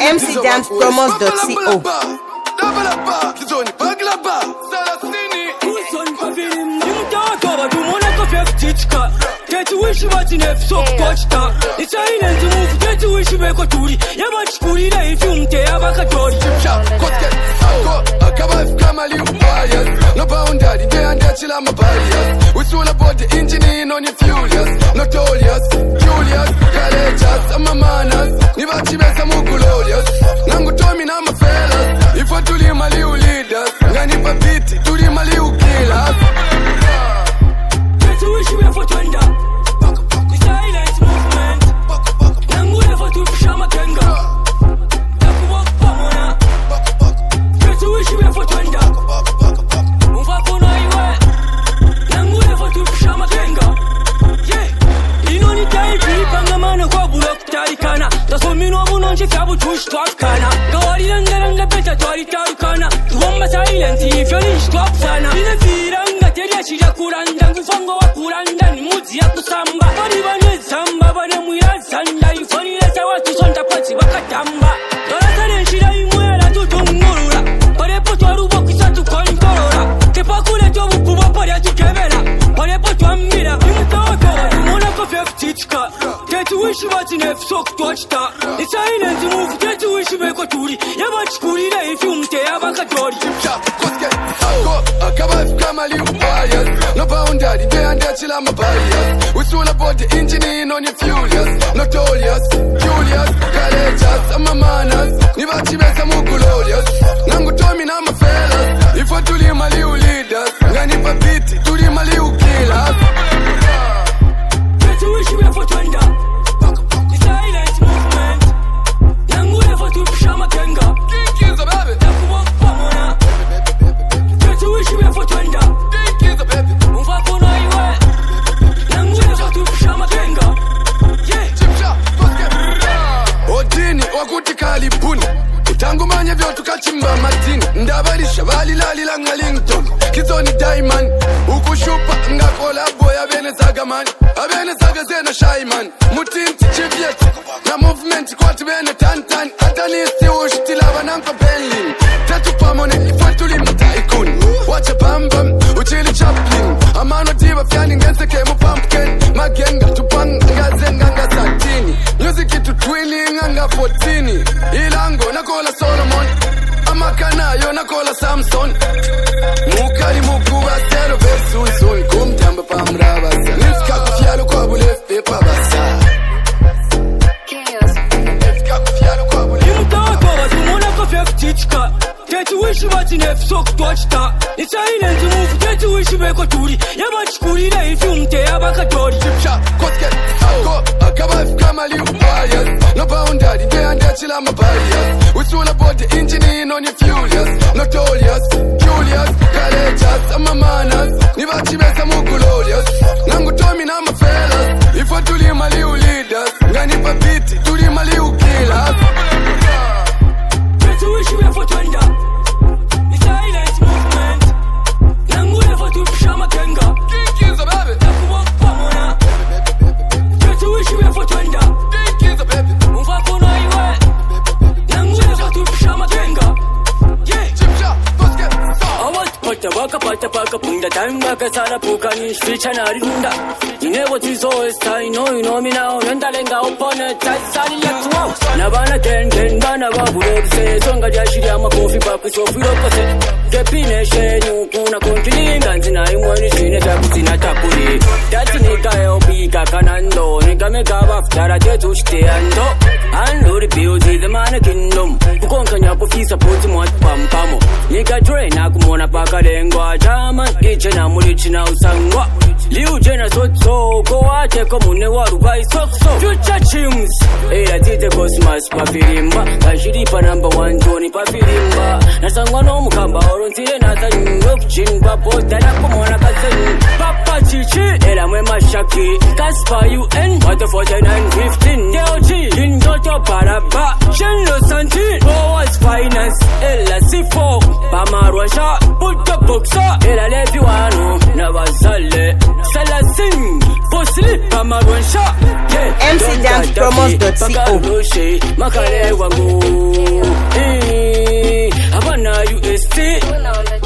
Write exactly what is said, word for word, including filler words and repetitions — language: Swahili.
m c dance promos dot co. Get to wish you what in a so costa. It's silent move, get to wish you back to Turi. Yamachkuri, if you take a bacatori. No boundary, they and that chill on my barriers. We all about the engineering on your furious. Notorious, Julius, Callejas, and my manners. Nivachi Bessa Mugulorious. Nangu Tommy, I'm a fellas. If I do him, my little leaders. Nani Papiti, do him, my little killers. Get to wish you were for thunder. The silent movement. Nangu never to Shama Kenga. Naku walk Pamona. Get to wish you were for thunder. So me no non ci fiabo tush top kana. Gori ranga beta tori tori kana. Tuomma silent if you stop sana. Ine firanga teria ci kuranda ngufango wa kuranda ni muzi ya kusamba. Bari bane samba bane muya sanda ifoni lesa watu sonta pati bakatamba. Dora tane shira imwela tutungurura. Bare poto arubo kisatu kontorora. Tepa kule tobu kuba pare atukebela. Bare poto ambira imutawaka. Mona ko fifty tika. Get to wish what in a so touchta. The silent move, get to wish you back to Turi. Yamachkuri, if you take a bacatori. No boundary, they and that chill on my barriers. We all about the engineering on your furious. Notorious, Julius, Callejas, and my manners. Nivachi Bessa Mugulorious. Nangu Tommy, I'm a fellas. If I do him, my little leaders. Nani Papiti, do him, my little killers. Get to wish you were for thunder. Shama Kenga. Kids of baby. Naku walk Pamona. Get to wish you were for thunder. Kids of baby. Move up on highway. Nangu never to Shama Kenga. Yeah. Chipcha, let's get it. Odini, wakuti kalibuni. Utangu manye vyotu kachimba matini. Ndabalisha bali lali la Ngallington. Kizoni diamond. Ukushupa nga kolabo ya bene saga man. Abene saga zena shy man. Mutinti chivyet. Na movement kwa tibene tantan. Atanisti ushti lava nanka Berlin. Tatu pamone ifatuli mtaikun. Wacha bam bam, uchili chaplin. Amano diva fyani ngense kemo pumpkin. Magenga tupanga zenga nga satini. Music itu twinning nga fourtini. Ilango nakola Solomon. Amakana yo nakola Samson. Mukali mukuba zero versus soon. Kumtamba pamrabasa. Niska kufyalo kwa bulef pepa basa. Get to wish you what in a so touchta. The silent move, get to wish you back to Turi. Yamachkuri, if you take a bacatori. Chipcha, Kosket, Ako, Akaba, Kamali, Warriors. No boundary, they and that chill on my barriers. We all about the engineering on your furious. Notorious, Julius, Callejas, and my manners. Nivachi Bessa Mugulorious. Nangu Tommy, I'm a fellas. If I do him, my little leaders. Nani Papiti, do him, my little killers. Get to wish you were for thunder. The silent movement. Nangu never to Shama Kenga. Kids of baby. Naku walk Pamona. Get to wish you were for thunder. Kids of baby. Move up on highway. Nangu never to Shama Kenga. Yeah. Chipcha, let's get it. I want pata waka pata paka punda time waka sara puka ni ficha na rinda. You never to so is I know you know me now. Yanda lenga upon it. Sali let's walk. Nabana ten ten bana babule se songa jashiri ama kofi baku so firo kose. Depine shenyu kuna continue ganzi na imwani shine takutina tapuri. Tati nika elpi kakanando nika meka baftara jetu shite ando. Ando the beauty the man kingdom. Ukonka nyapo fisa poti mwati pampamo. Nika dre na kumona paka lengwa jama iche na mulichi na usangwa. Liu jena soto ko ate komune waru bai sokso. Future chims. Eya tite cosmos pa filimba. Kashiri pa number one Tony pa filimba. Nasangwa no mukamba orontire nasa nyok chingwa pota na kumona kasen. Papa chichi ela mwe mashaki. Kaspa U N Water forty-nine fifteen. Deo G Indoto paraba. Shenlo santi Boas finance ela C four. Pamarwasha put the boxa. Ela levi wano na bazale. Sala sing, for sleep, I'm a one shot. M C Dance promos dot co. Makale wangu. Eh, abana U S T.